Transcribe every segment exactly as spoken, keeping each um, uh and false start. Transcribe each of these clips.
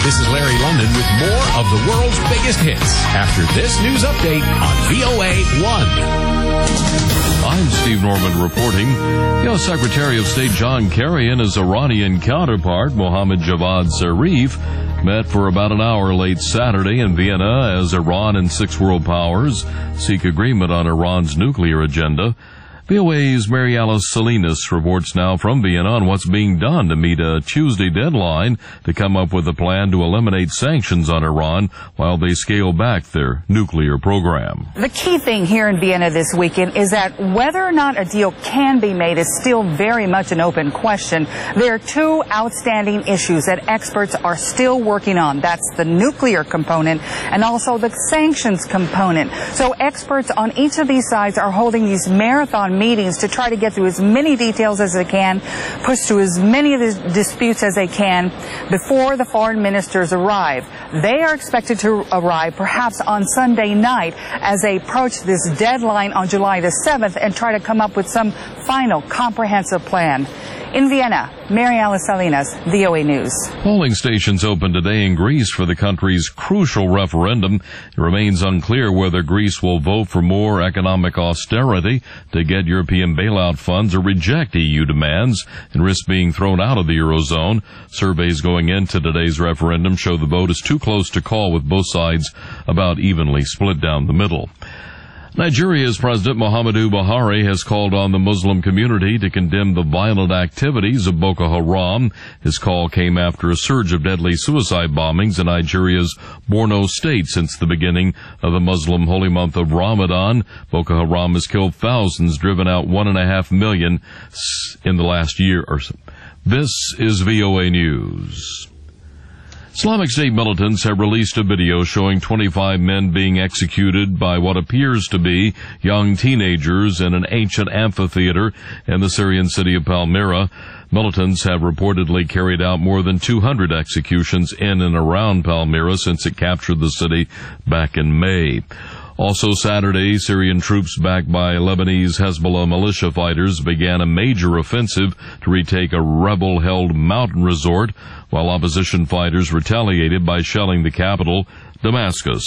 This is Larry London with more of the world's biggest hits after this news update on V O A one. I'm Steve Norman reporting. U S Secretary of State John Kerry and his Iranian counterpart, Mohammad Javad Zarif, met for about an hour late Saturday in Vienna as Iran and six world powers seek agreement on Iran's nuclear agenda. V O A's Mary Alice Salinas reports now from Vienna on what's being done to meet a Tuesday deadline to come up with a plan to eliminate sanctions on Iran while they scale back their nuclear program. The key thing here in Vienna this weekend is that whether or not a deal can be made is still very much an open question. There are two outstanding issues that experts are still working on. That's the nuclear component and also the sanctions component. So experts on each of these sides are holding these marathon meetings to try to get through as many details as they can, push through as many of the disputes as they can before the foreign ministers arrive. They are expected to arrive perhaps on Sunday night as they approach this deadline on July the seventh and try to come up with some final comprehensive plan. In Vienna, Mary Alice Salinas, V O A News. Polling stations open today in Greece for the country's crucial referendum. It remains unclear whether Greece will vote for more economic austerity to get European bailout funds or reject E U demands and risk being thrown out of the Eurozone. Surveys going into today's referendum show the vote is too close to call, with both sides about evenly split down the middle. Nigeria's President Muhammadu Buhari has called on the Muslim community to condemn the violent activities of Boko Haram. His call came after a surge of deadly suicide bombings in Nigeria's Borno state since the beginning of the Muslim holy month of Ramadan. Boko Haram has killed thousands, driven out one and a half million in the last year or so. This is V O A News. Islamic State militants have released a video showing twenty-five men being executed by what appears to be young teenagers in an ancient amphitheater in the Syrian city of Palmyra. Militants have reportedly carried out more than two hundred executions in and around Palmyra since it captured the city back in May. Also Saturday, Syrian troops backed by Lebanese Hezbollah militia fighters began a major offensive to retake a rebel-held mountain resort, while opposition fighters retaliated by shelling the capital, Damascus.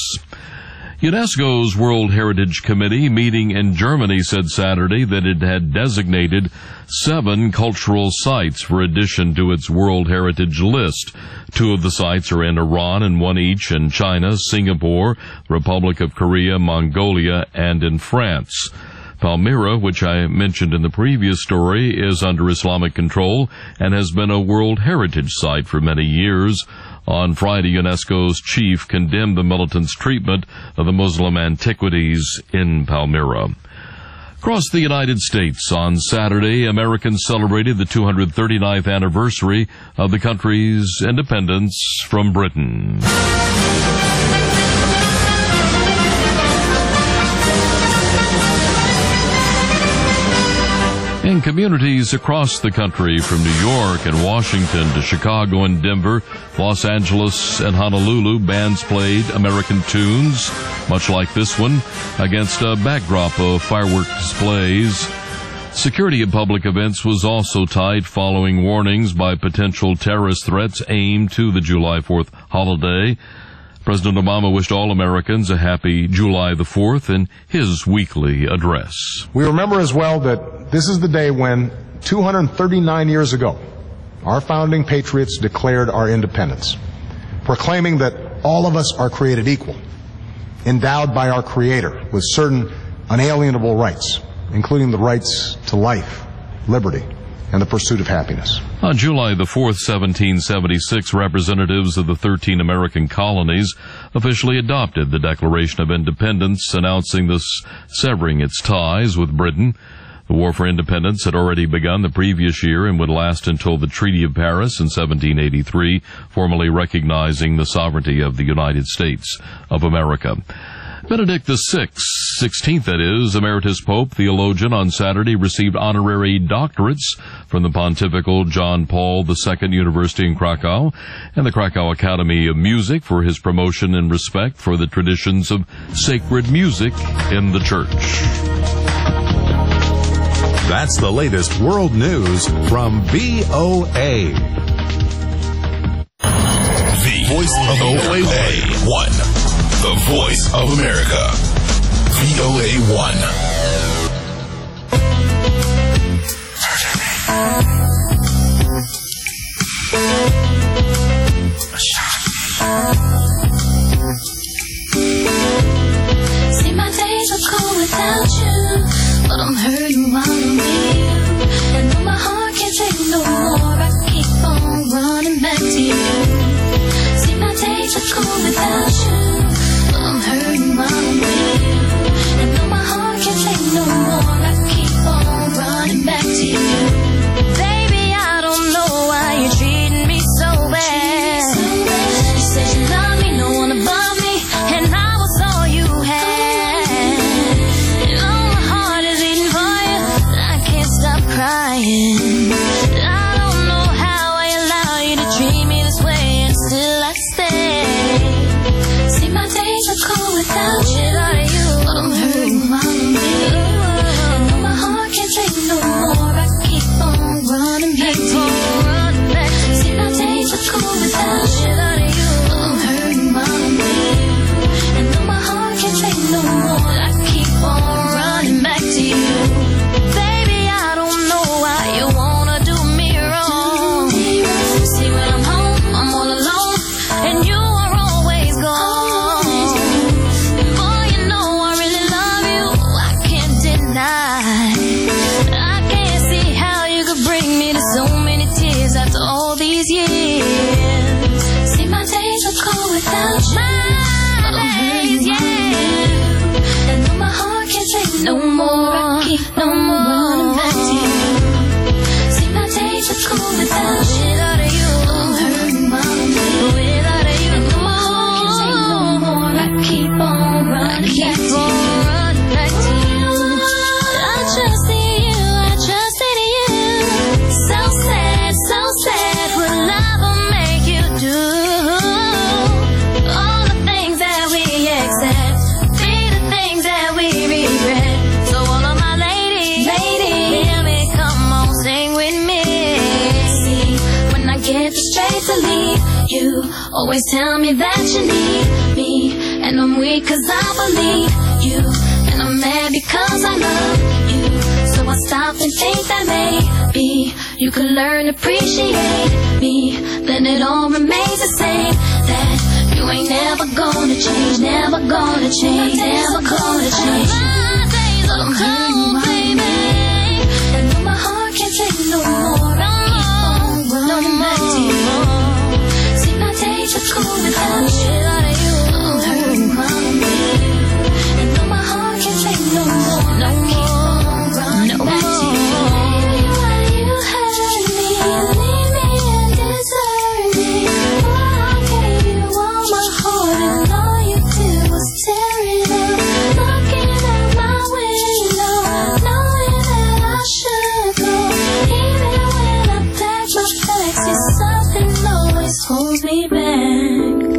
UNESCO's World Heritage Committee meeting in Germany said Saturday that it had designated seven cultural sites for addition to its World Heritage list. Two of the sites are in Iran and one each in China, Singapore, Republic of Korea, Mongolia, and in France. Palmyra, which I mentioned in the previous story, is under Islamic control and has been a World Heritage Site for many years. On Friday, UNESCO's chief condemned the militants' treatment of the Muslim antiquities in Palmyra. Across the United States, on Saturday, Americans celebrated the two hundred thirty-ninth anniversary of the country's independence from Britain. In communities across the country, from New York and Washington to Chicago and Denver, Los Angeles and Honolulu, bands played American tunes, much like this one, against a backdrop of firework displays. Security at public events was also tight following warnings by potential terrorist threats aimed to the July fourth holiday. President Obama wished all Americans a happy July the fourth in his weekly address. We remember as well that this is the day when, two hundred thirty-nine years ago, our founding patriots declared our independence, proclaiming that all of us are created equal, endowed by our Creator with certain unalienable rights, including the rights to life, liberty, and the pursuit of happiness. On July the fourth, seventeen seventy-six, representatives of the thirteen American colonies officially adopted the Declaration of Independence, announcing this severing its ties with Britain. The War for Independence had already begun the previous year and would last until the Treaty of Paris in seventeen eighty-three, formally recognizing the sovereignty of the United States of America. Benedict the sixteenth, that is, Emeritus Pope, theologian, on Saturday received honorary doctorates from the Pontifical John Paul the Second University in Krakow and the Krakow Academy of Music for his promotion and respect for the traditions of sacred music in the Church. That's the latest world news from V O A. voice of V O A one. The voice of America. V O A one. See, my days are cold without you, but I'm hurting while I'm with you. And though my heart can't take no more, I keep on running back to you. See, my days are cold without you, but I'm hurting while I'm with you. And though my heart can't take no more, I keep on running back to you. Baby, I don't know why you're treating me so bad. You said you love me, no one above me, and I was all you had. And all my heart is beating for you, I can't stop crying. I don't know how I allow you to treat me this way, and still I stay. See, my days are cold without you, but I'm hurting while I'm with you. And though my heart can't take no more, I keep on running back to you. See, my days are cold without you, but I'm hurting while I'm with you. And though my heart can't take no more, I keep on running back to you. Baby, I don't know why you wanna do me wrong. See, when I'm home, I'm all alone, and you are always gone. Boy, you know I really love you, I can't deny. I can't see how you could bring me to so many tears after all these years. See, my days are cold without you, but I'm hurting while I'm with you. And though my heart can't take no more, I keep on running back to you. See, my days are cold without you, but I'm hurting while I'm with you. And though my heart can't take no more, I keep on running back to you. I trust in you, I trust in you. So sad, so sad, what love will make you do. All the things that we accept, be the things that we regret. So all of my ladies, ladies, hear me, come on, sing with me. See, when I get the strength to leave, you always tell me that you need me. And I'm weak cause I believe you, and I'm mad because I love you. So I stop and think that maybe you could learn to appreciate me. Then it all remains the same, that you ain't never gonna change, never gonna change, never gonna change. My days are cold, baby, and though my heart can't take no more, I keep on running back to you. See, my days are cold without you, I'm hurting while I'm with you. And though my heart can't take no more, I keep on running back to you. Baby, why you hurt me, leave me and desert me? Why I gave you all my heart and all you did was tear it up. Looking out my window, knowing that I should go. Even when I pack my bags, see, something always holds me back.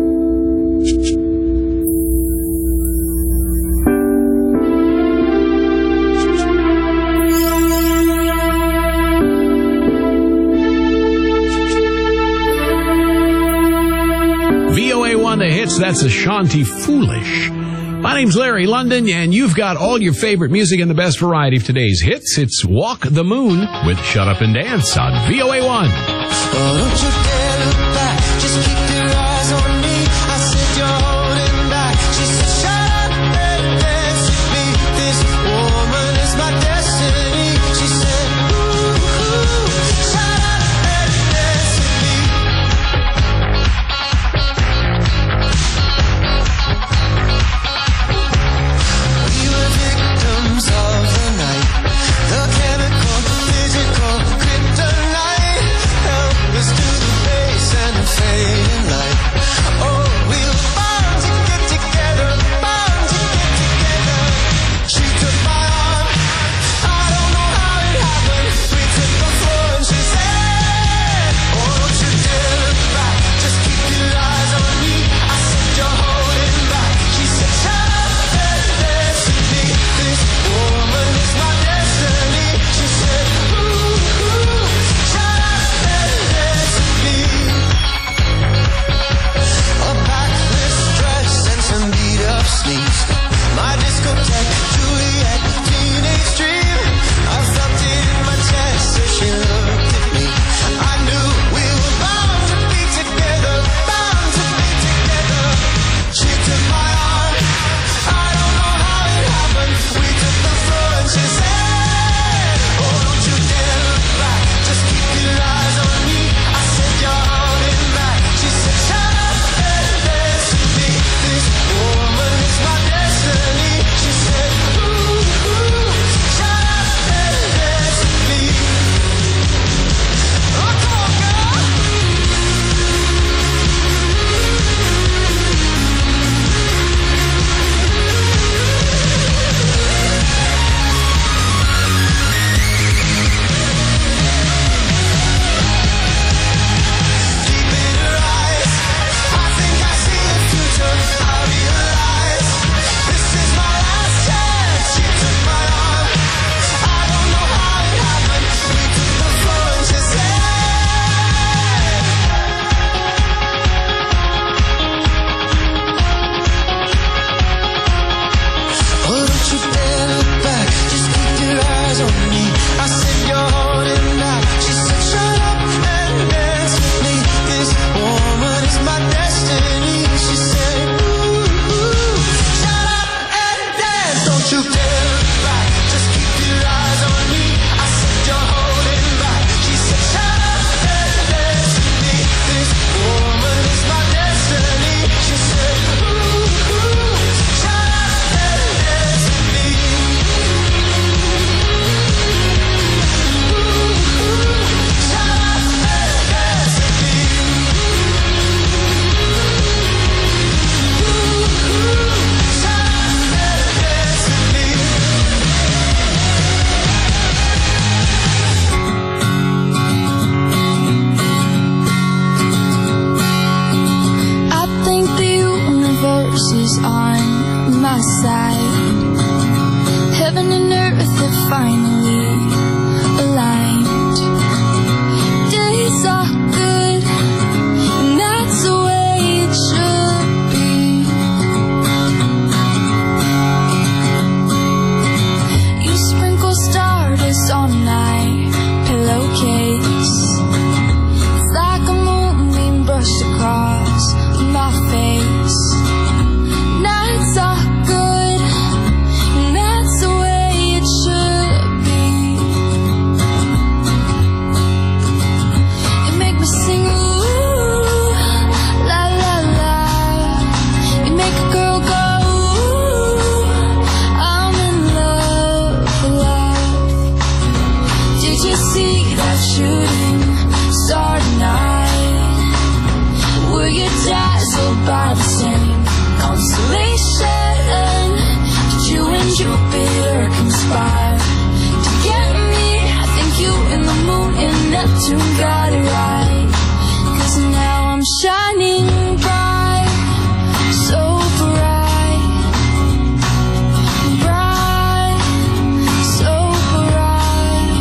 V O A one The Hits, that's Ashanti Foolish. My name's Larry London, and you've got all your favorite music and the best variety of today's hits. It's Walk the Moon with Shut Up and Dance on V O A one. Oh, don't you dare look back, just keep your eyes on me. I said you're holding back. She said shut up and dance with me. This woman is my destiny. She said ooh, ooh, shut up and dance with me. We were victims of the night, the chemical, the physical, kryptonite. Help us to the Neptune got it right. 'Cause now I'm shining bright, so bright, bright, so bright.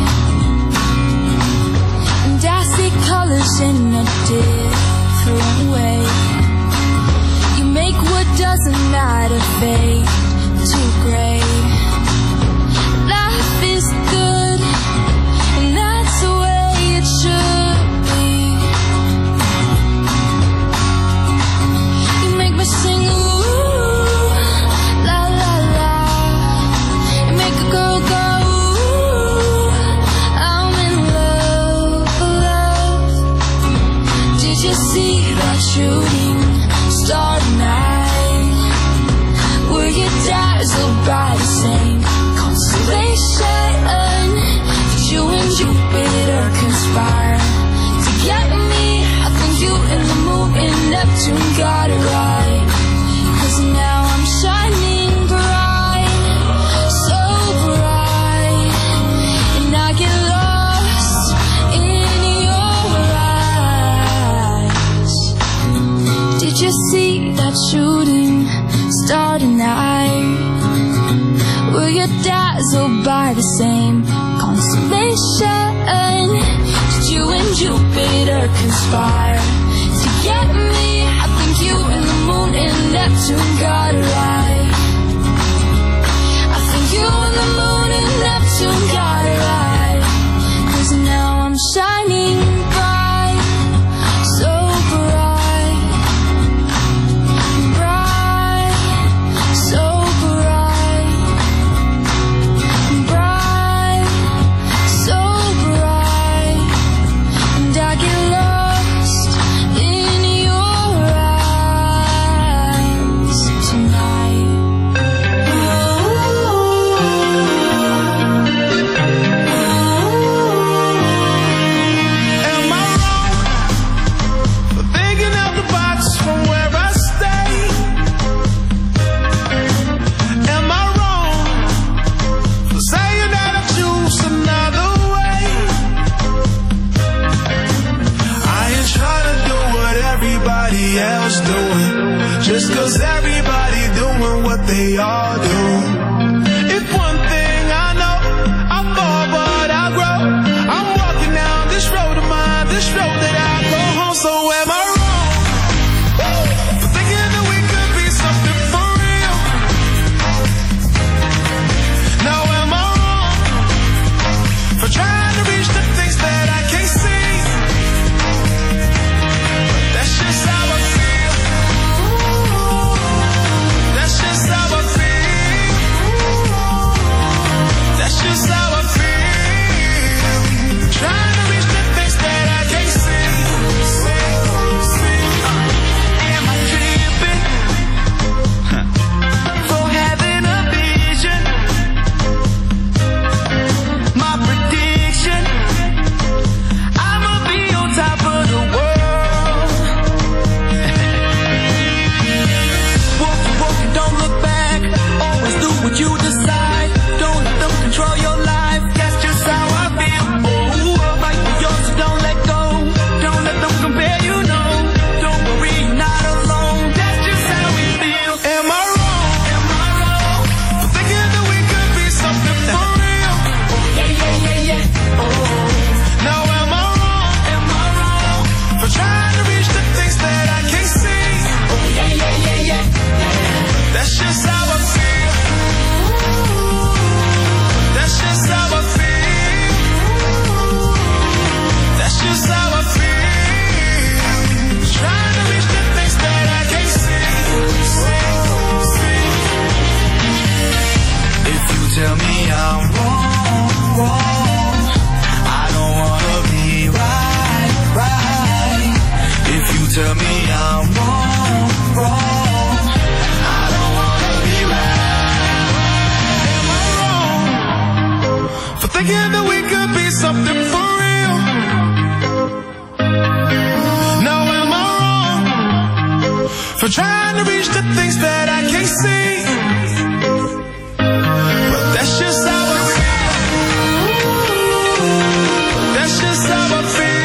And I see colors in a different way. You make what doesn't matter fade to gray. Life is good, and that's the way it should be. You make me sing ooh, la la la. You make a girl go ooh, I'm in love, love. Did you see that shooting star tonight? Were you dazzled by the same constellation? Did you and Jupiter conspire to get me? I think you and the moon and Neptune got it right. 'Cause now I'm shining bright, so bright, and I get lost in your eyes. Did you see that shooting star tonight? Were you dazzled by the same constellation? Did you and Jupiter conspire to get me? I think you and the moon and Neptune got it right. I think you and the moon and Neptune got it right. 'Cause now I'm shining bright, so bright, bright, so bright, bright, so bright, and I get lost in your eyes tonight. Am I wrong for thinking out the box from where I stay? Am I wrong for saying that I choose another way? I ain't trying to do what everybody else doing, just 'cause everybody doing what they all do. If one thing I know, I fall but I grow. I'm walking down this road of mine, this road that I go home. So am I wrong for thinking that we could be something for real? Now am I wrong for trying to reach the things that I can't see? That's just how I feel. That's just how I feel. That's just how I feel. Trying to reach the things that I can't see. Am I tripping for having a vision? My prediction, I'ma be on top of the world. Walk, walk, and don't look back. Always do what you decide. Don't let them control your life. That's just how I feel. Oh, fight for yours, so don't let go. Don't let them compare, you know. Don't worry, you're not alone. That's just how we feel. Am I wrong? Am I wrong for thinking that we could be something for real? Yeah, yeah, yeah, yeah. Oh. Now am I wrong? Am I wrong for trying to reach the things that I can't see? Oh yeah, yeah, yeah, yeah. That's just how I feel. That's just how I feel. That's just how I feel. Trying to reach the things that I can't see. If you tell me I'm wrong, wrong, I don't wanna be right, right. If you tell me I'm wrong, wrong, I don't wanna be right. Am I wrong for thinking that we could be something for real? Now am I wrong for trying to reach the things that I can't see? But that's just how I feel. That's just how I feel.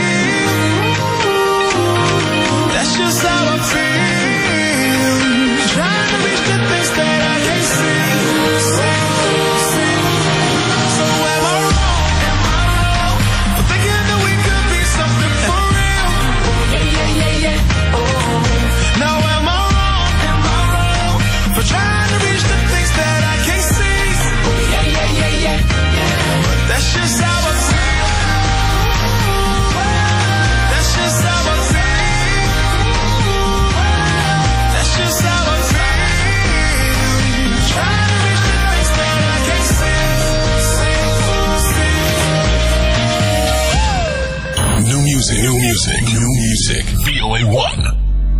O A one.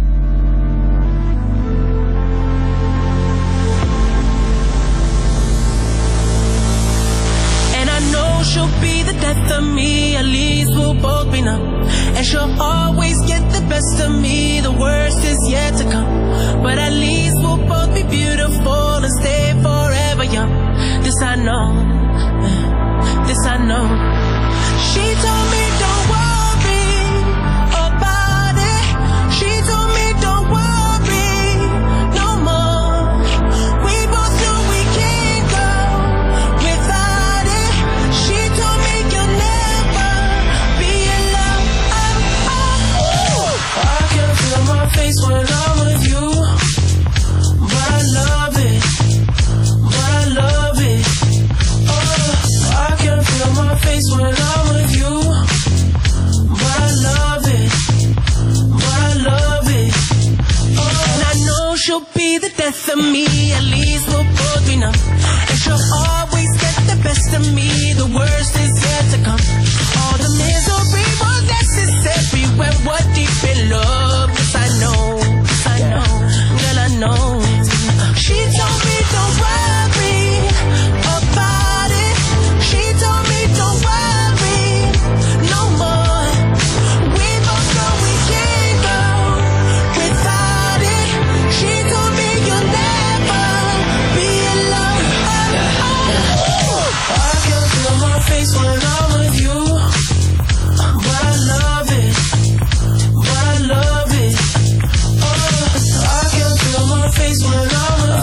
She'll be the death of me, at least we'll both be numb. And she'll always get the best of me, the worst is yet to come. But at least we'll both be beautiful and stay forever young. This I know, this I know. She told me don't worry about it. She told me don't worry no more. We both know we can't go without it. She told me you'll never be alone. Oh, oh. I can feel my face when I'm with you, but I love it, but I love it. Oh, I can feel my face when I'm with you, but I love it, but I love it. Oh, and I know she'll be the death of me, at least we'll both be numb. And she'll always get the best of me, the worst is yet to come. All the misery was necessary when we're deep in love. Yes, I know, yes, I know, girl, I know. She told me don't worry about it. She told me don't worry no more. We both know we can't go without it. She told me you'll never be alone. Oh, oh. I can feel my face when I'm with you, but I love it, but I love it. Oh, I can feel my face when I'm with you,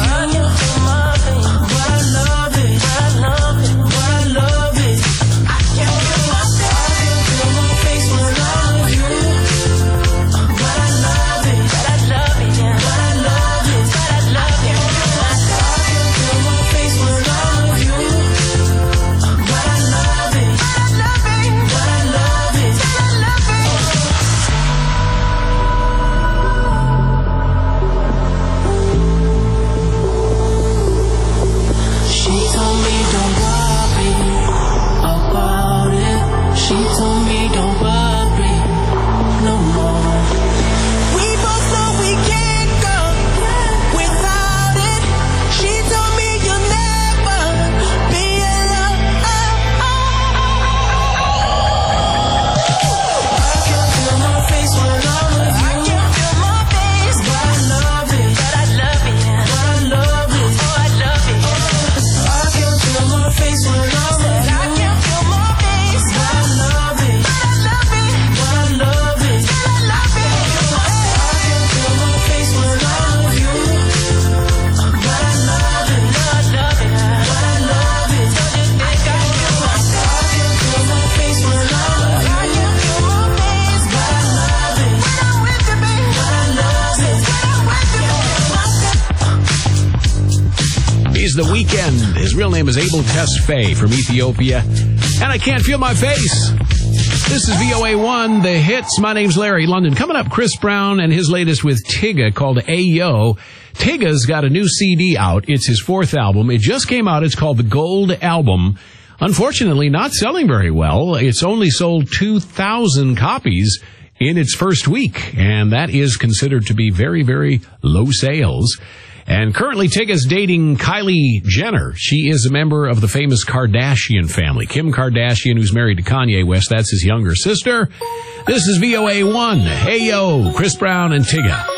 but I love it, but I love it, but I love it. I can feel my face when I'm with you, but I love it, but I love it, but I love it, but I love it. I can feel my face when I'm with you, but I love it, but I love it, but I love it, but I love it. She told me don't worry about it. She told me don't worry no more. We both know we can't go without it. She told me you'll never be alone. I can feel my face when I'm with you. I can feel my face, but I love it, but I love it, but I love it. Oh, I love it. I can feel my face when I'm with you. I can feel my face, but I love it, but I love it, but I love it, but I love it. I can feel my face when I'm with you, but I love it, but I love it, but I love it. Don't you think I feel my I can feel my face when I'm with you. I can feel my face, but I love it when I'm with you, baby. But I love it when I'm with you, baby. He's The Weeknd. His real name is Abel Tesfaye from Ethiopia. And I can't feel my face. This is V O A one, The Hits. My name's Larry London. Coming up, Chris Brown and his latest with Tyga called Ayo. Tyga's got a new C D out. It's his fourth album. It just came out. It's called The Gold Album. Unfortunately, not selling very well. It's only sold two thousand copies in its first week, and that is considered to be very, very low sales. And currently, Tyga's dating Kylie Jenner. She is a member of the famous Kardashian family. Kim Kardashian, who's married to Kanye West, that's his younger sister. This is V O A one. Hey, yo, Chris Brown and Tyga.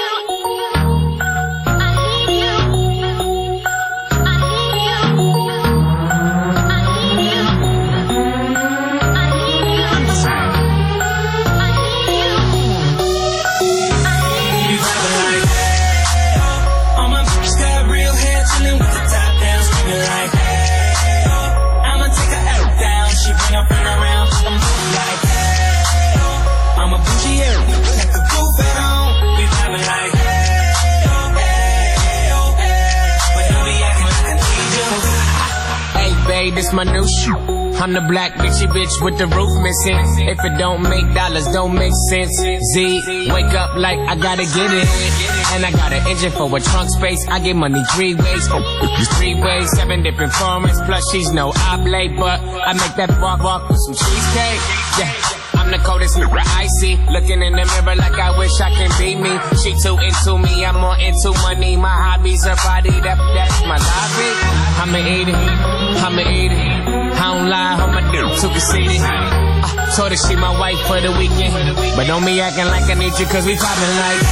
This my new shoe. I'm the black bitchy bitch with the roof missing. If it don't make dollars, don't make sense. Z, wake up like I gotta get it. And I got an engine for a trunk space. I get money three ways. Three ways, seven different formats. Plus she's no oblate, but I make that walk walk with some cheesecake. Yeah. I'm I'm the coldest nigga I see. Looking in the mirror like I wish I can be me. She too into me, I'm more into money. My hobbies are body, that, that's my lobby. I'ma eat it, I'ma eat it. I don't lie, I'ma do too conceited. Uh, told her she my wife for the weekend. But don't be acting like I need you cause we poppin' like.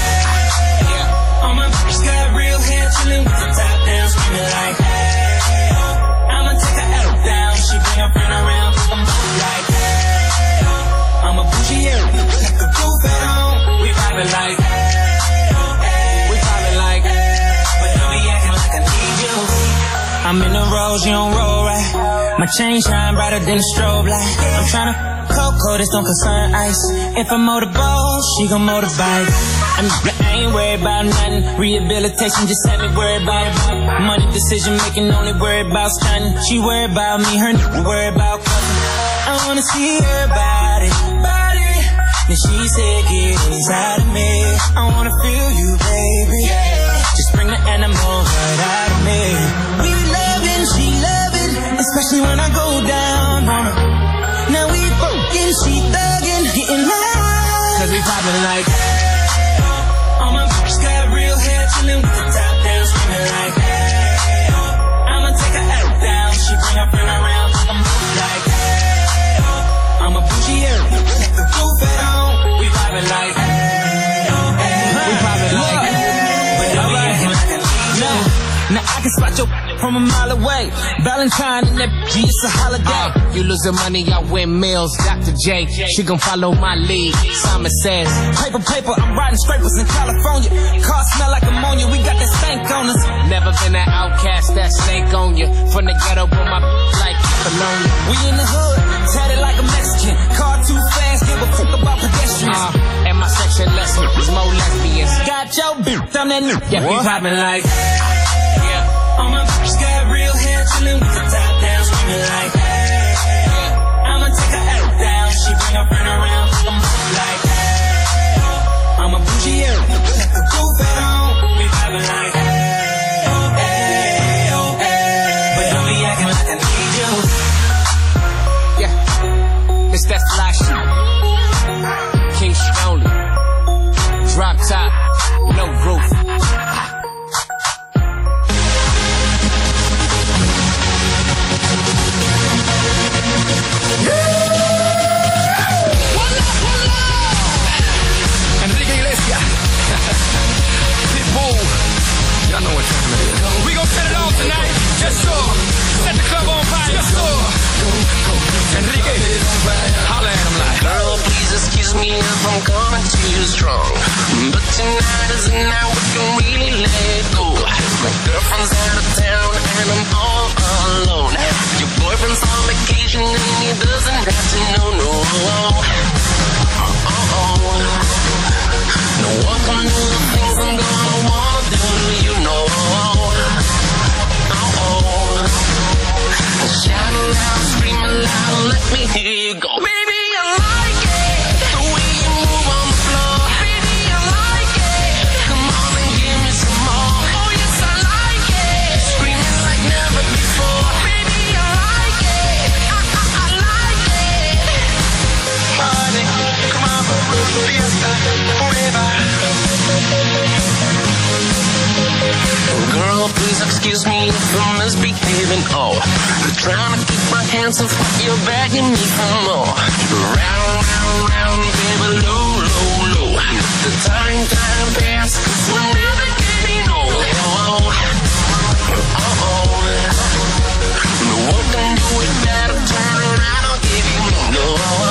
Yeah. All my bitches got real hair, chillin' with the top down, screaming like, hey, oh. I'ma take her out down, she bring her friend around, I'm like, hey, oh. I'm a bougie, yeah, like a goof at home. We poppin' like, hey, oh, hey, we poppin' like, hey, but don't be acting like I need you. I'm in the rose, you don't roll right. My chain shine brighter than a strobe light. I'm tryna cocoa, this don't concern ice. If I motorboat, she gon' motorbike. I'm, I ain't worried about nothing. Rehabilitation just had me worried about it. Money decision making, only worried about stunting. She worried about me, her nigga worried about cousin. I wanna see her body, body. Then she said, get inside of me. I wanna feel you, baby. Just bring the animal right out of me. We loving, she loving, especially when I go down on her. Now we fucking, she thuggin', getting loud. Cause we poppin' like, hey, oh. All my bitches got real hair, chillin' with the top down, screaming like, hey, oh. I'ma take her out down, she bring her friend around, I'm like, hey, oh. I'm a bougie, yeah, like the roof at home. We poppin' like, hey, oh, hey, we poppin' like, but don't be acting like I need you. now I can spot your from a mile away. Valentine and that G, it's a holiday. Uh, you losing money, I win meals. Doctor J, she gon' follow my lead. Simon says, paper, paper, I'm riding scrapers in California. Car smell like ammonia, we got that stank on us. Never been an outcast, that stank on you. From the ghetto, but my like Bologna. We in the hood, tatted like a Mexican. Car too fast, give a fuck about pedestrians. Uh, and my section lesson is more lesbians. Got your bitch, I'm that new. Yeah, we poppin' like, yeah. All my bitches got real hair, chillin' with the top down, screaming like, hey, oh. I'ma take her out down, she bring her friend around, I'm like, hey, oh. I'm a bougie, yeah, like the goof at home. We poppin' like, hey, oh, hey, oh, hey, but don't be acting like I need you. Yeah, it's that fly shit. King Stone, drop top, no roof. Y'all know what time it is. We gon' set it off tonight. Yes, sir. Set the club on fire. Yes, sir. Enrique, holla at him like. Girl, please excuse me if I'm coming to you strong, but tonight is the night we can really let it go. My girlfriend's out of town and I'm all alone. Your boyfriend's on vacation and he doesn't have to know, no. Oh-oh. No one can do the things I'm gonna wanna do, you know. Oh-oh. Shout it out, scream it loud, let me hear you go. Baby, I like it, the way you move on the floor. Baby, I like it, come on and give me some more. Oh yes, I like it, screaming like never before. Baby, I like it, I, I, I like it. Party, come on, fiesta, forever. Girl, please excuse me if I'm misbehaving. Oh, I'm trying to keep my hands off, but you're begging me for more. Round, round, round, baby, low, low, low. Let the time, time pass, 'cause we're never getting old. Oh, oh, oh. No one can do it better. Turn around, I'll give you no.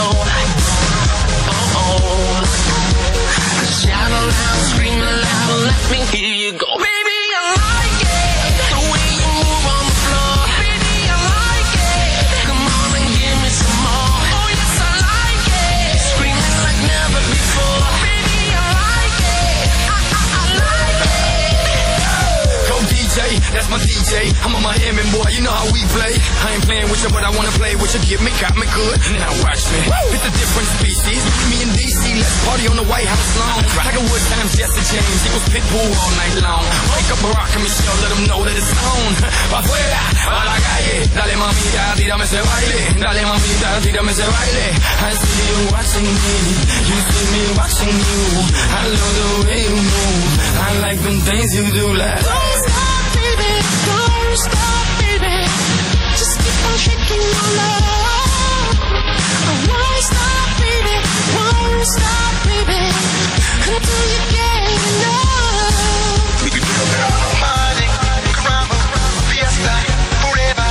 Oh, oh. Shout it loud, scream it loud, let me hear you go. Baby, I like it, the way you move on the floor. Baby, I like it, come on and give me some more. Oh yes, I like it, screaming like never before. Baby, I like it, I, I, I like it. Go D J, that's my D J. I'm a Miami boy, you know how we play. I ain't playing with you, but I wanna play with you. Get me, got me good. Now watch me. Woo! It's a different species. Me and D C, let's party on the White House lawn. Tiger Woods times Jesse James. chicos pitbull all night long. Wake up Barack and Michelle, let them know that it's on. Pa' afuera, a la calle, dale mamita, tírame ese baile. Dale mamita, tírame ese baile. I see you watching me, you see me watching you. I love the way you move, I like them things you do like. Don't stop, baby, don't stop, baby. Just keep on shaking your love. I won't stop, baby, won't stop, baby, until you get enough. Party, caramba, fiesta, forever.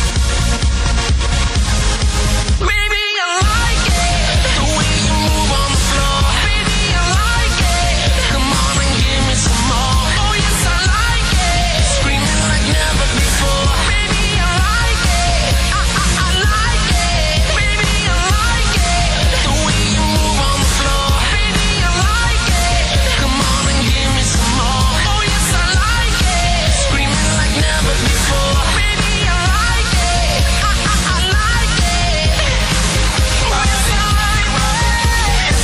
Baby, I like it, the way you move on the floor. Baby, I like it, come on and give me some more. Oh yes, I like it, screaming like never before. Baby, I like it, I, I, I like it. Baby, I like it, the way you move on the floor. Baby, I like it, come on and give me some more. Oh yes, I like it, screaming like never before. Baby, I like it, I, I, I like it. Oh yes, I like it.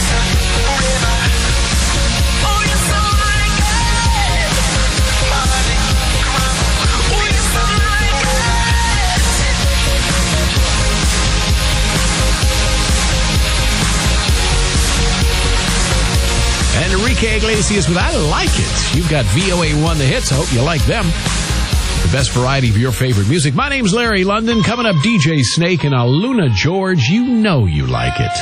Oh yes, I like it. Party, caramba, Oh yes, I like it. And Enrique Iglesias with I Like It. You've got V O A one The Hits. I hope you like them. The best variety of your favorite music. My name's Larry London. Coming up, D J Snake and Luna George. You know you like it.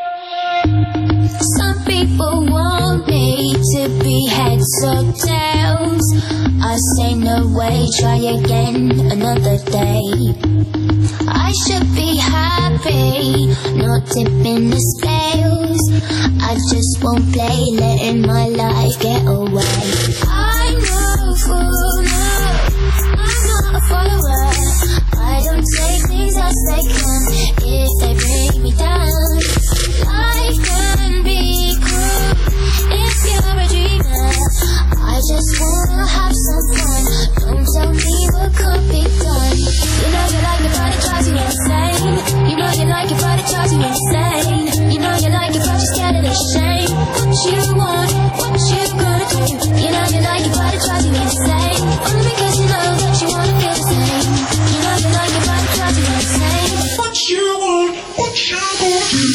Some people want me to be heads or tails. I say no way, try again another day. I should be happy, not tipping the scales. I just won't play, letting my life get away. I'm no fool, no, I'm not a follower. I don't say things as they come if they bring me down. Life can be cruel if you're a dreamer. I just wanna have some fun. Don't tell me what could be done. You know you like it, but it drives you insane. You know you like it, but it drives you insane. You know you like it, but you're scared of the shame. What you want, what you gonna do? You know you like it, but it drives you insane. Only because you know that you wanna feel the same. You know you like it, but it drives you insane. What you want, what you gonna do?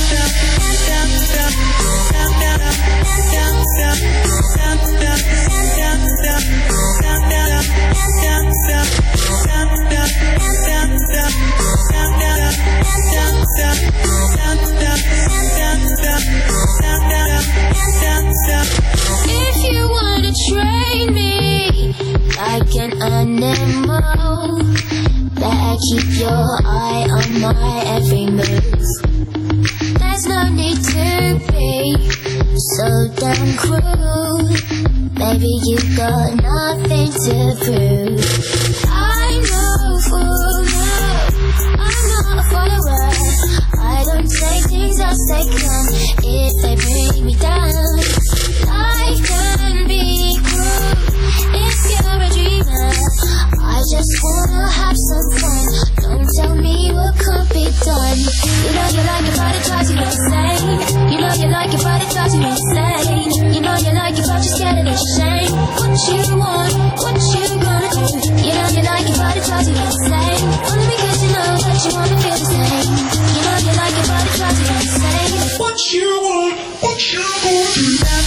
If you wanna train me like an animal, better keep your eye on my every move. There's no need to be so damn cruel. Baby, you got nothing to prove. I'm no fool, no, I'm not a follower. I don't say things as they come if they bring me down. Life can be cruel if you're a dreamer. I just wanna have some fun. Don't tell me what could be done. You know you like it, but it drives you insane. You know you like it, but it drives you insane. You know you like it, but you're scared of the shame. What you want, what you gonna do? You know you like it, but it drives you insane. Only because you know that you wanna feel the same. You know you like it, but it drives you insane. What you want, what you gonna do?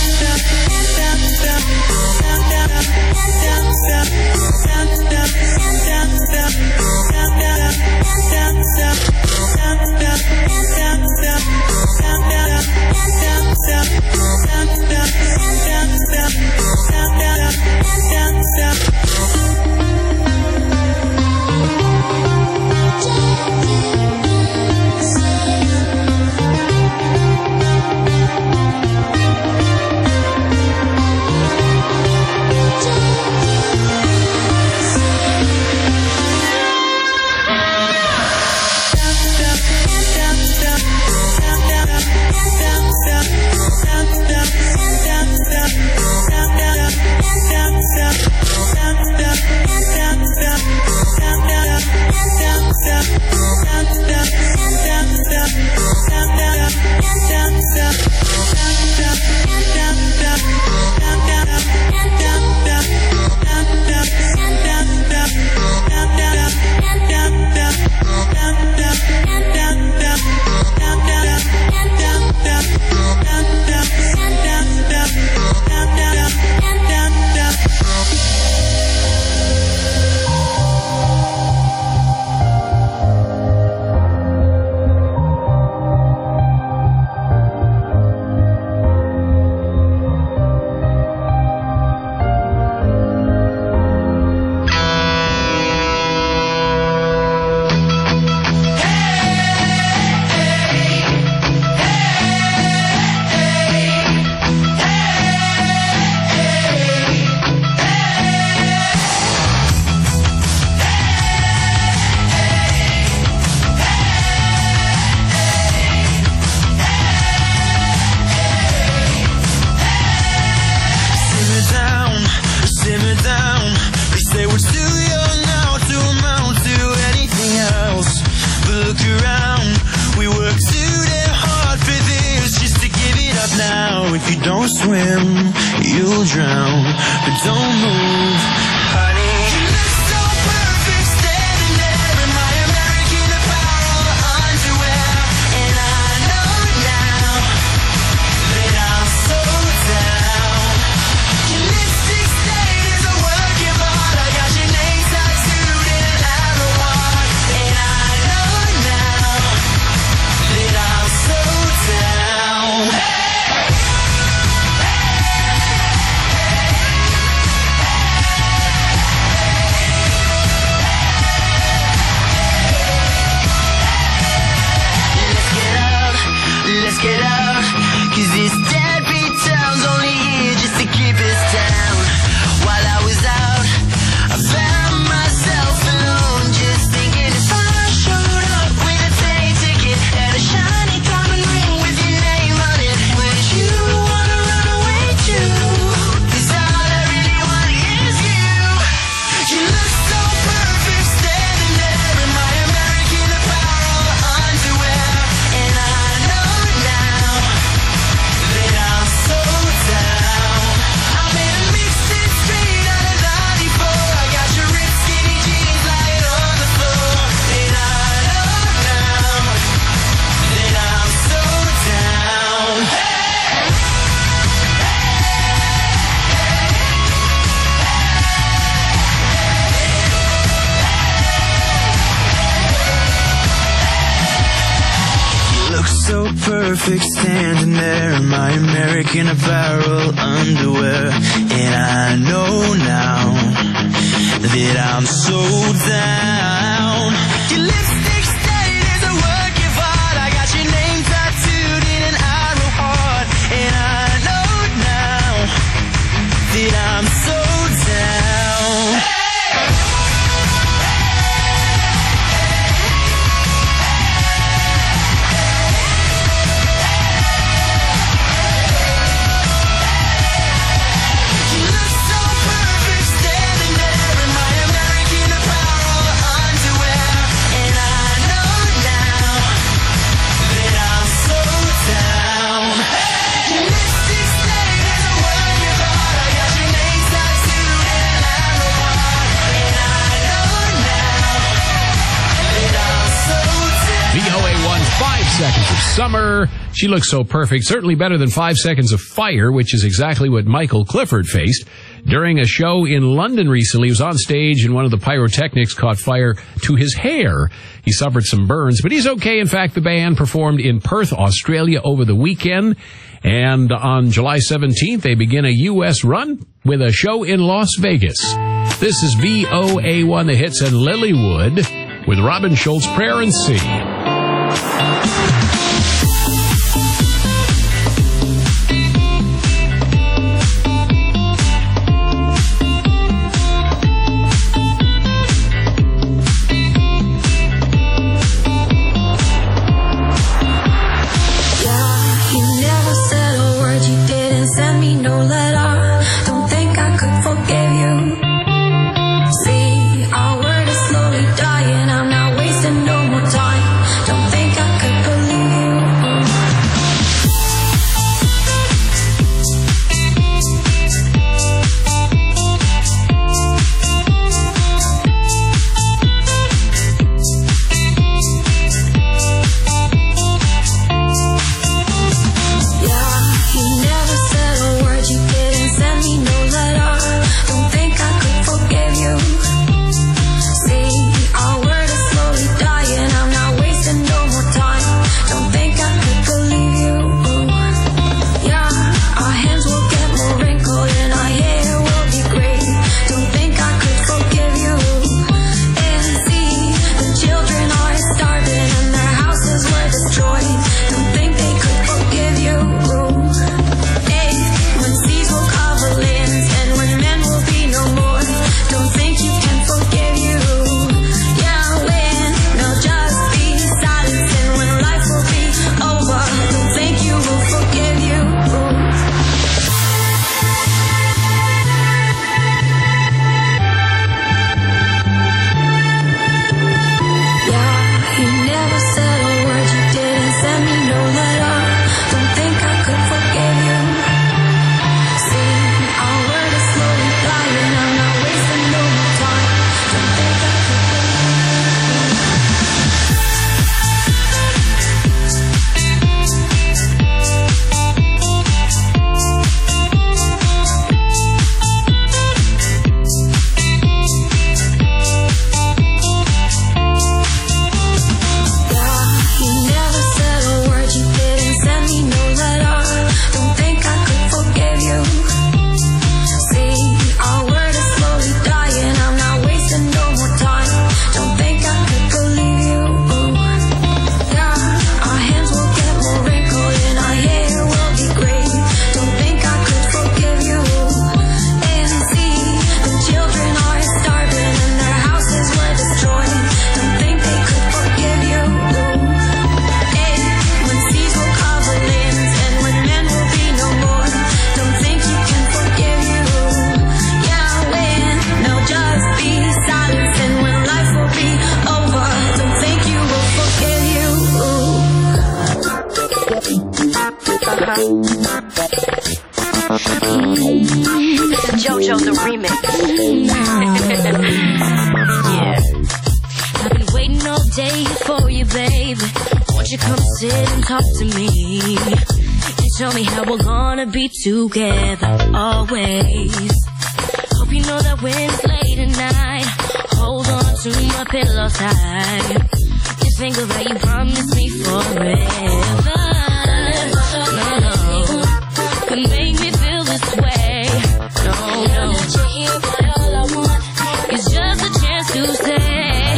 you'll drown. But don't move, honey. You look so perfect standing there in my American Apparel underwear. And I know now that I'm so down. Your lipstick stain is a work of art. I got your name tattooed in an arrow heart. And I know now that I'm so down. Let's get out, cause this deadbeat town's only here just to keep us down. While I was out, I found myself alone, just thinking if I showed up with a plane ticket and a shiny diamond ring with your name on it, would you wanna run away too? Cause all I really want is you. You look so perfect standing there in my American Apparel underwear. And I know now that I'm so down. I'm in a mixed street out of ninety-four. I got your ripped skinny jeans lying on the floor. And I know now that I'm so down. You look so perfect standing there in my American Apparel underwear. And I know now that I'm so down. Your lipstick stain is a work of art. I got your name tattooed in an arrow heart. And I know now that I'm so down. You look so perfect standing there in my American Apparel underwear. And I know now that I'm so down. Your lipstick stain is a work of art. I got your name tattooed in an arrow heart. And I know now that I'm so down. V O A one's Five Seconds of Summer. She looks so perfect. Certainly better than Five Seconds of Fire, which is exactly what Michael Clifford faced during a show in London recently. He was on stage and one of the pyrotechnics caught fire to his hair. He suffered some burns, but he's okay. In fact, the band performed in Perth, Australia over the weekend. And on July seventeenth, they begin a U S run with a show in Las Vegas. This is V O A one, the hits, and Lilywood with Robin Schultz, Prayer and Sea. You never said a word, you didn't send me no letter. Don't think I could forgive you. See, our word is slowly dying, I'm not wasting no more time. Don't think I could believe Uh-huh. JoJo the remix. Yeah. I've been waiting all day for you, baby. Won't you come sit and talk to me? And tell me how we're gonna be together always. Hope you know that when it's late at night, hold on to my pillow tight. Just think of how you promised me forever. No, no, could make me feel this way. No, no, all I want is just a chance to say.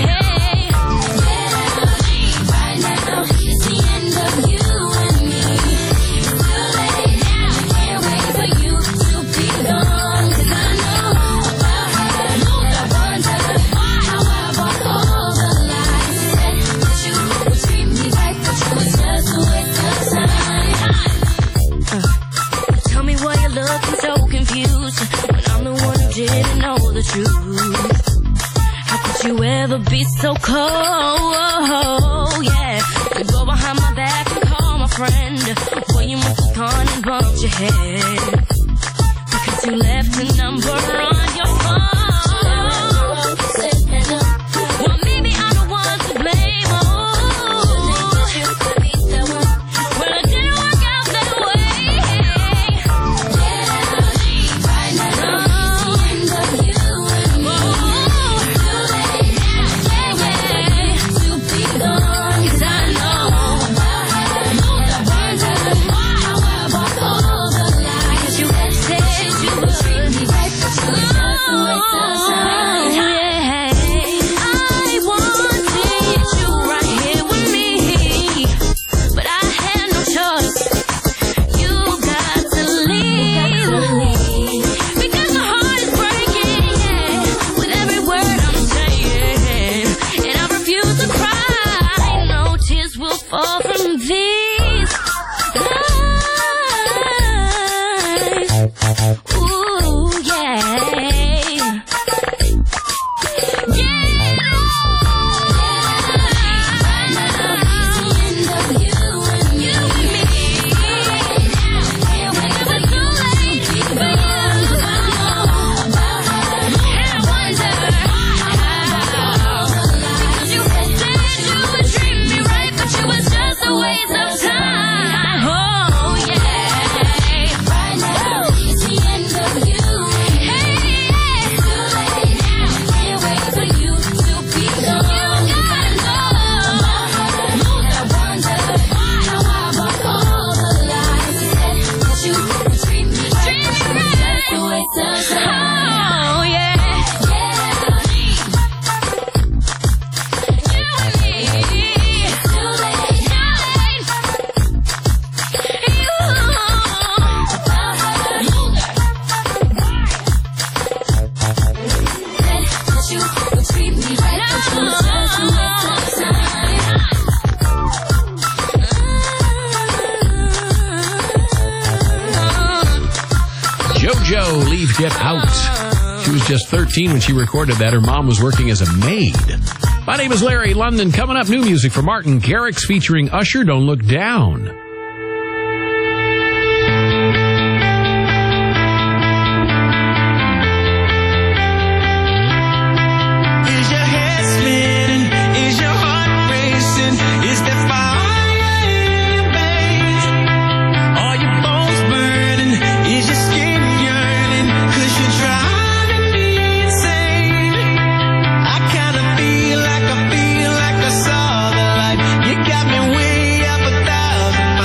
Didn't know the truth. How could you ever be so cold? Yeah, you go behind my back and call my friend. Well, you must have gone and bumped your head because you left a number on your phone. Well, maybe I'm the one to blame. Oh, well, it didn't work out that way. JoJo, Leave Get Out. She was just thirteen when she recorded that. Her mom was working as a maid. My name is Larry London. Coming up, new music from Martin Garrix featuring Usher, Don't Look Down. Feel like I saw the light. You got me way up a thousand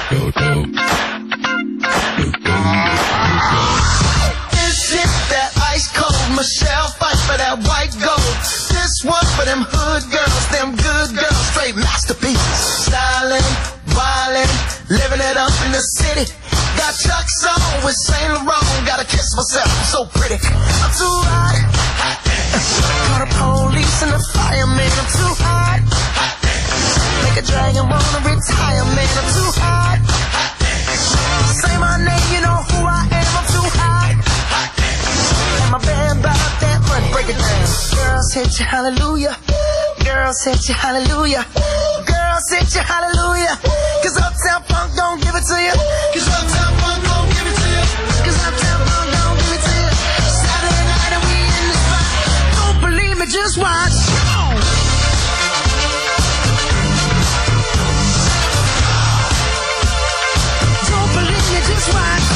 This is that ice cold Michelle fight for that white gold. This one for them hood girls, them good girls, straight masterpieces. Styling, wildin', living it up in the city. Got Chuck's on with Saint Laurent. Gotta kiss myself, I'm so pretty. I'm too hot. Call the police and the fireman. I'm too hot. Make a dragon wanna retire, man. I'm too hot. Say my name, you know who I am. I'm too hot. And my band bought that money. Break it down. Girls hit you, hallelujah. Girls hit you, hallelujah. Girls hit you, hallelujah. Cause Uptown Funk don't give it to you. Cause Uptown Funk don't give it to you. Cause Uptown Funk don't give it to you. Saturday night and we in the spot. Don't believe me, just watch. Don't believe me, just watch.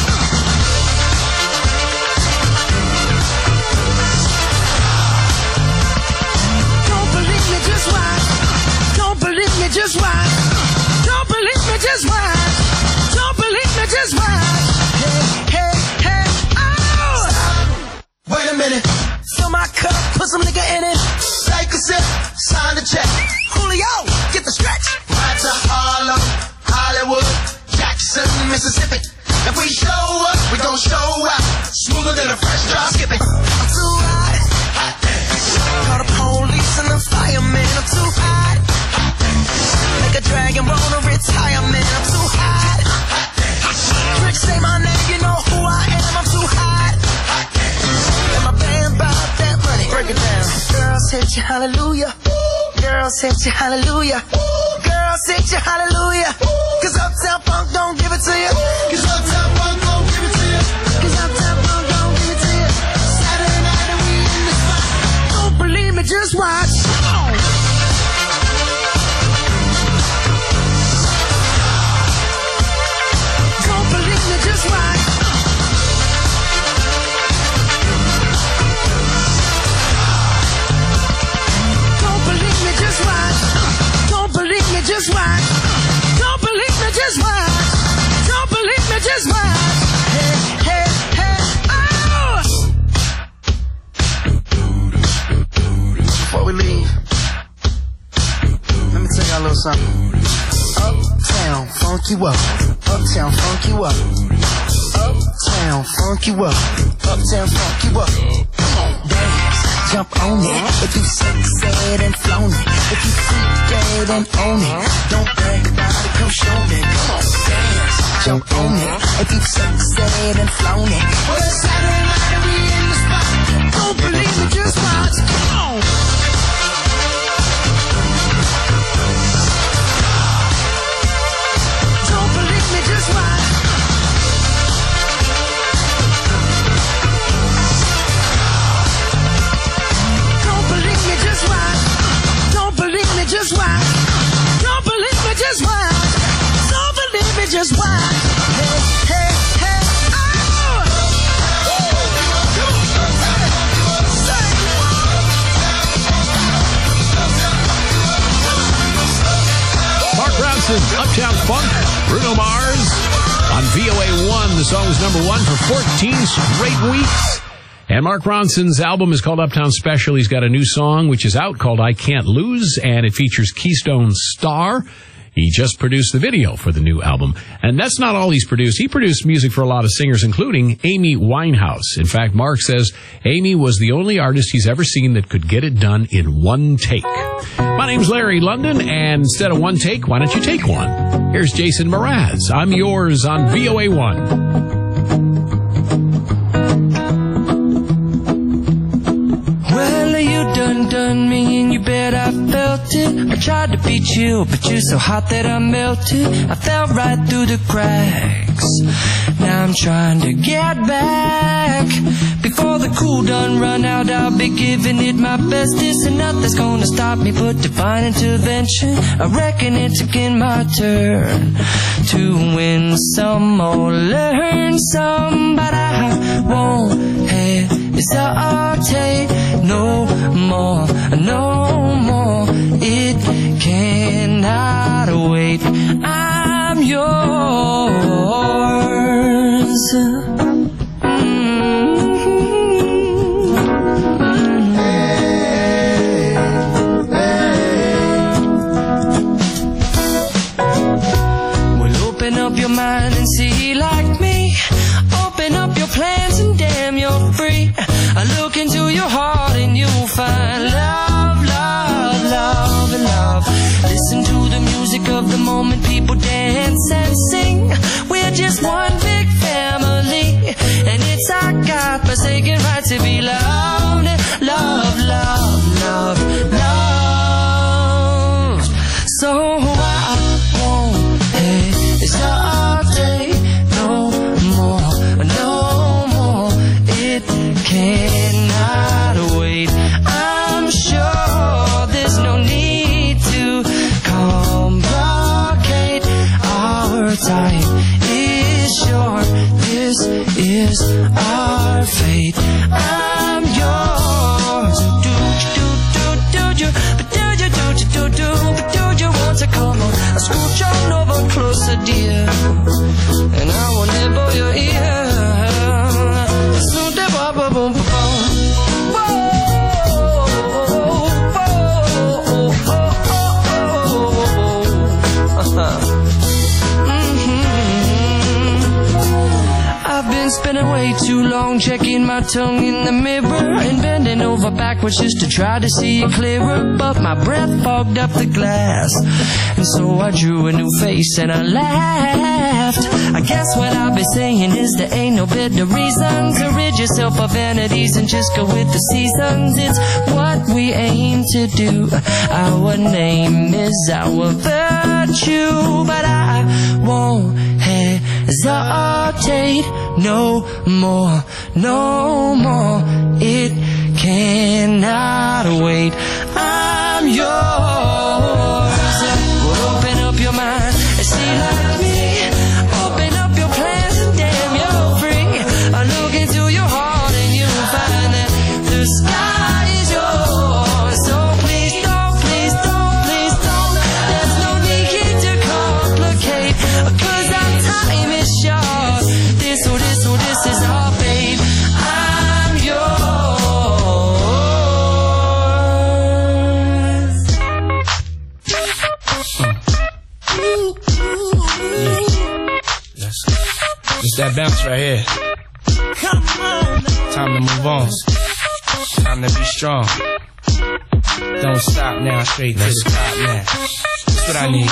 Don't believe me, just watch. Don't believe me, just watch. Don't believe me, just watch. Don't believe me, just watch. Hey, hey, hey, oh! Wait a minute. Fill my cup, put some nigga in it. Take a sip, sign the check. Julio, get the stretch. Right to Harlem, Hollywood, Jackson, Mississippi. If we show up, we gon' show out. Smoother than a fresh drop skipping. I'm too hot. Call the police and the fireman. I'm too hot. Make a dragon wanna retire, man. I'm too hot. Trick, say my name, you know who I am. I'm too hot. And my band bought that money. Break it down. Girls hit you, hallelujah. Girls hit you, hallelujah. Girls hit you, hallelujah. Cause Uptown Funk don't give it to you. Cause Uptown Funk don't give it to you. Cause Uptown Funk don't give it to you. Saturday night and we in the spot. Don't believe me, just watch. Don't believe me, just watch. Don't believe me, just watch. Don't believe me, just watch. Don't believe me, just watch. Don't believe me, just watch. Hey, hey, hey, oh! Before we leave, let me tell y'all a little something. Uptown, funk you up. Uptown, funk you up. Uptown, funk you up. Uptown, funk you up. Come on, dance, jump on it. If you sexed and flown it, if you freaked and own it, don't brag about it, come show me. Come on, dance, jump on it. If you sexed and flown it, well, it's Saturday night and we in the spot. Don't believe me, just watch. Come on. Don't believe me, just watch. Don't believe me, just watch. Don't believe me, just watch. Don't believe me, just watch. Don't believe me, just watch. Hey, hey, hey, oh! Mark Ronson, Uptown Funk, Bruno Mars on V O A one. The song was number one for fourteen straight weeks. And Mark Ronson's album is called Uptown Special. He's got a new song which is out called I Can't Lose, and it features Keystone Star. He just produced the video for the new album. And that's not all he's produced. He produced music for a lot of singers, including Amy Winehouse. In fact, Mark says Amy was the only artist he's ever seen that could get it done in one take. My name's Larry London, and instead of one take, why don't you take one? Here's Jason Mraz. I'm Yours on V O A one. Well, you done done me and you bet I felt it. I tried to beat you, but you're so hot that I melted. I fell right through the cracks. Now I'm trying to get back. Before the cool done run out, I'll be giving it my bestest, and nothing's gonna stop me but divine intervention. I reckon it's again my turn to win some or learn some, but I won't hesitate no more, no more. It cannot wait. I'm yours. Well, open up your mind and see like me. Open up your plans and damn, you're free. I look into your heart and you'll find love, love, love, and love. Listen to the music of the moment, people dance and sing. We're just one big family, and it's our God-forsaken right to be loved. Love, love, love, love. So I won't hesitate no more, no more. It cannot wait. I'm sure there's no need to complicate. Our time is short. This is our fate. I'm yours. Do do do do you? But do you do you do do? But do you want to come on? I scooch on over closer, dear, and I will nibble your ear. So da ba ba boom ba boom. I've been spending way too long checking my tongue in the mirror and bending over backwards just to try to see it clearer. But my breath fogged up the glass, and so I drew a new face and I laughed. I guess what I've been saying is there ain't no better reason to rid yourself of vanities and just go with the seasons. It's what we aim to do. Our name is our virtue, but I won't hesitate no more, no more. It cannot wait. I'm yours. Well, open up your mind and see like me. Open up your plans and damn, you're free. I look into your heart and you'll find that the sky is yours. So please don't, please don't, please don't. There's no need to complicate, 'cause our time is short. This or this or this is our fate. I'm yours. That's, it's that bounce right here. Time to move on. Time to be strong. Don't stop now, straight to the top now. That's what I need.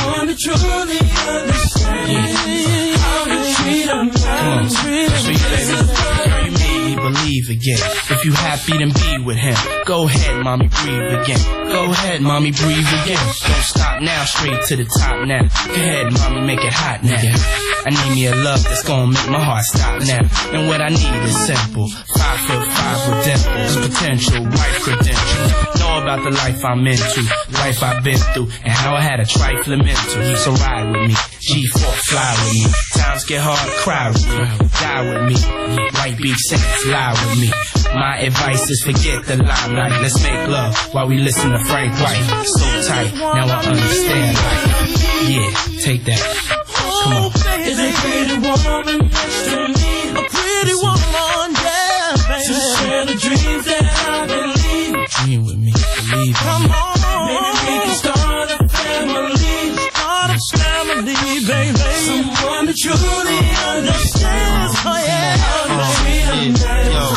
Yeah. Come on, sweet baby. You made me believe again. If you happy, then be with him. Go ahead, mommy, breathe again. Go ahead, mommy, breathe again. Don't stop now, straight to the top now. Go ahead, mommy, make it hot now. I need me a love that's gonna make my heart stop now. And what I need is simple. Five foot five with dimples, potential wife credentials. Know about the life I'm into, life I've been through, and how I had a trifling mental. So ride with me, G four, fly with me. Times get hard, cry with me, die with me. White beach saints, lie with me. My advice is forget the limelight. Let's make love while we listen to Frank White. So tight, now I understand life. Yeah, take that. Come on. Is a pretty woman next to me, a pretty woman, yeah, baby. To share the dreams that I believe. Dream with me, believe me. Come on, maybe we can start a family, start a family, baby. Someone that truly understands, oh yeah, baby. Yo,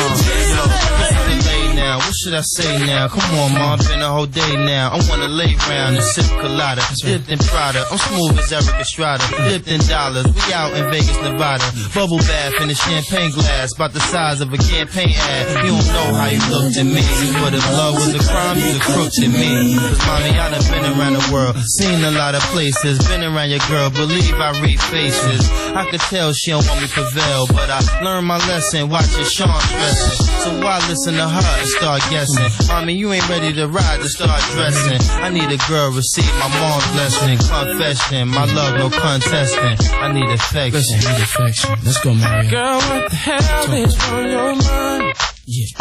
now, what should I say now? Come on, ma, been a whole day now. I wanna lay round and sip colada, dipped in Prada. I'm smooth as Eric Estrada, dipped in dollars. We out in Vegas, Nevada. Bubble bath in a champagne glass, about the size of a campaign ad. You don't know how you looked at me, but if love was a crime, you'd have crooked at me. Cause mommy, I done been around the world, seen a lot of places, been around your girl, believe I read faces. I could tell she don't want me to prevail, but I learned my lesson, watching Sean stressing. So why listen to her and start guessing? Mommy, you ain't ready to ride to start dressing. I need a girl, receive my mom's blessing. Confession, my love, no contesting. I need affection. Listen, I need affection. Let's go, Mario. Girl, what the hell is on your mind? Yeah.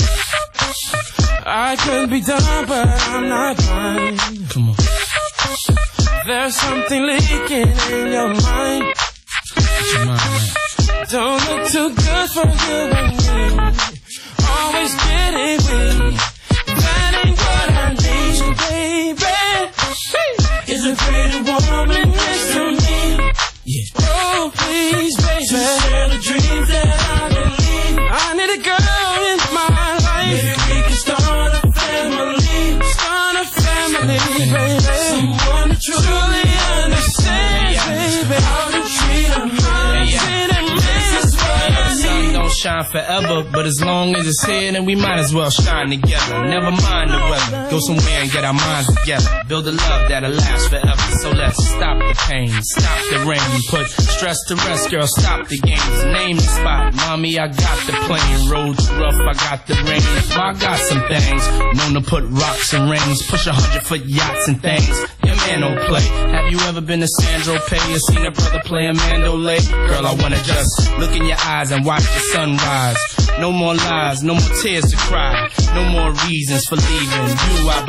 I could be done, but I'm not blind. Come on. There's something leaking in your mind. Your mind, right? Don't look too good for you and me. Always getting weak. That ain't what I need, baby. Is a pretty woman next to me. Yeah. Oh, please, baby. To share the dreams that I believe. I need a girl in my life. Maybe we can start a family. Start a family, baby. Someone to truly understand, baby. How to treat a man, treat a man. This is what I Sun need. don't shine forever, but as long as it's here, then we might as well shine together. Never mind the weather, go somewhere and get our minds together. Build a love that'll last forever. So let's stop the pain, stop the rain, put stress to rest, girl. Stop the games, name the spot. Mommy, I got the plane. Road too rough, I got the rain. I got some things known to put rocks and rings, push a hundred foot yachts and things. Your man don't play. Have you ever been to Sandro Pay or seen a brother play a mandolay? Girl, I wanna just look in your eyes and watch the sunrise. No more lies, no more tears to cry, no more reasons for leaving you. I